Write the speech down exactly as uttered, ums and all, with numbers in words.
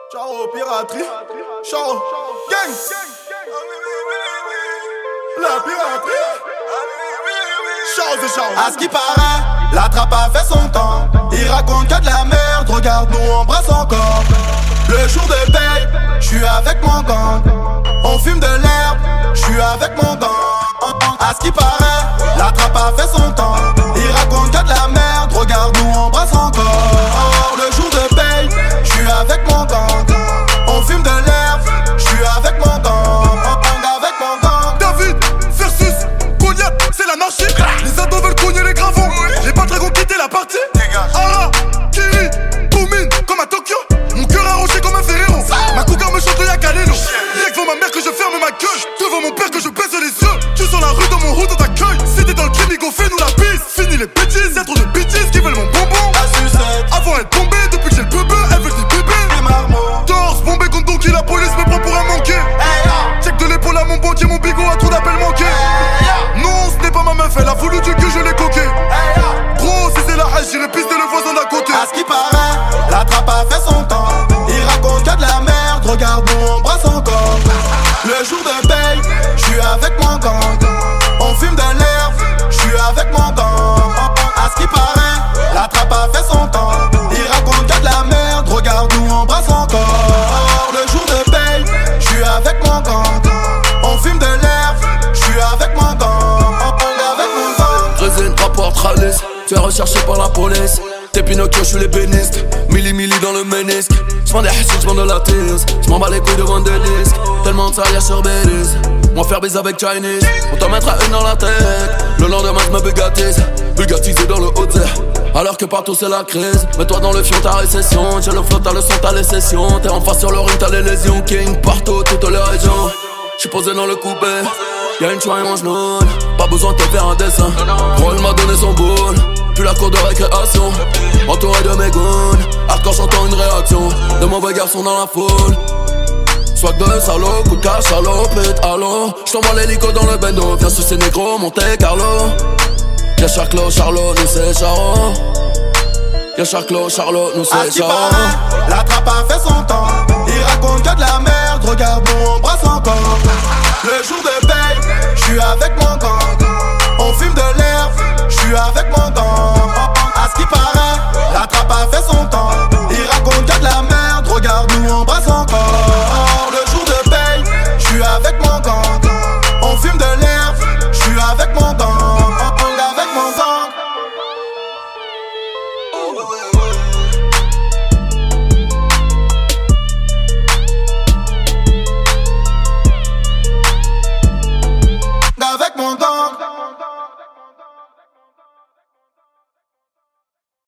Ciao piraterie, ciao gang. La piraterie, ciao c'est ciao. À ce qui paraît, la trappe a fait son temps. Il raconte que de la merde, regarde nous on brasse encore. Le jour de paye, j'suis avec mon gang. On fume de l'herbe, j'suis avec mon gang. À ce qui paraît, la trappe a fait son temps. Il raconte que de la merde, regarde nous on brasse encore. Le jour de paye, j'suis avec mon gang. On fume de l'herbe, j'suis avec mon gang. Avec mon gang. David versus Goliath, c'est l'anarchie. Les ados veulent cogner les gravons. Les patrons ont quitté la partie. Ara, Kiri, Boumine, comme à Tokyo. Mon cœur a roché comme un Ferrero. Ma cougar me chante le Yakalelo. Rien devant ma mère que je ferme ma gueule. Devant mon père que je baisse les yeux. Tu sens la rue dans mon hood, on t'accueille. Si t'es dans le crime, go fais-nous la piste. Fini les bêtises, y'a trop de bêtises qui veulent mon bonbon. Avant elle tombée, depuis que j'ai le bébé, elle veut des bébés. Torse, bombé contre Donkey, la police me prend pour un manqué. Check de l'épaule à mon banquier, mon bigot a trop d'appels manqués. Non, ce n'est pas ma meuf, elle a voulu du que je l'ai coqué. Gros, si c'est la hache, j'irai pister le voisin d'à côté. À ce qui paraît, la trappe a fait son temps. Il raconte que de la merde, regarde nous on brasse encore. Le jour de paye, j'suis avec mon gang. On fume de l'herbe, j'suis avec mon gang. À ce qui paraît, la trappe a fait son temps. Il raconte que de la merde, regarde nous on brasse encore. Le jour de paye, j'suis avec mon gang. On fume de l'herbe, j'suis avec mon gang. Avec mon gang. Résine, rapport, tralice. Tu es recherché par la police. T'es Pinocchio, j'suis l'ébéniste. Milli milli dans le ménisque. J'vends des hachiches, j'vends de la tease. J'm'en bats les couilles de vendre des disques. Tellement de ça y'a sur Belize. Moi faire bise avec Chinese. On t'en mettra une dans la tête. Le lendemain j'me bugatise. Bugatisé dans le haut alors que partout c'est la crise. Mets-toi dans le fion, ta récession. J'ai le flow, t'as le son, t'as les sessions. T'es en face sur le ring, t'as les lésions. King partout, toutes les régions. J'suis posé dans le coupé. Y'a une choix et mange non. Pas besoin de te faire un dessin. Gros il m'a donné son boule. Puis la cour de récréation. Entouré de mes goons. Hardcore j'entends une réaction. De mauvais garçons dans la foule. Swag de salaud, coup de cash, salopette, allô. J't'envoie l'hélico dans le bendo. Viens sous ces négros, Monte Carlo. Y'a Charclo, Charlot, nous c'est Charo. Y'a Charclo, Charlot, nous c'est Charo. La trappe a fait son temps. Il raconte que de la merde, regarde nous on brasse encore. Le jour de paye, j'suis avec mon gang. On fume de l'herbe, j'suis avec mon gang. À ce qui paraît, la trappe a fait son temps.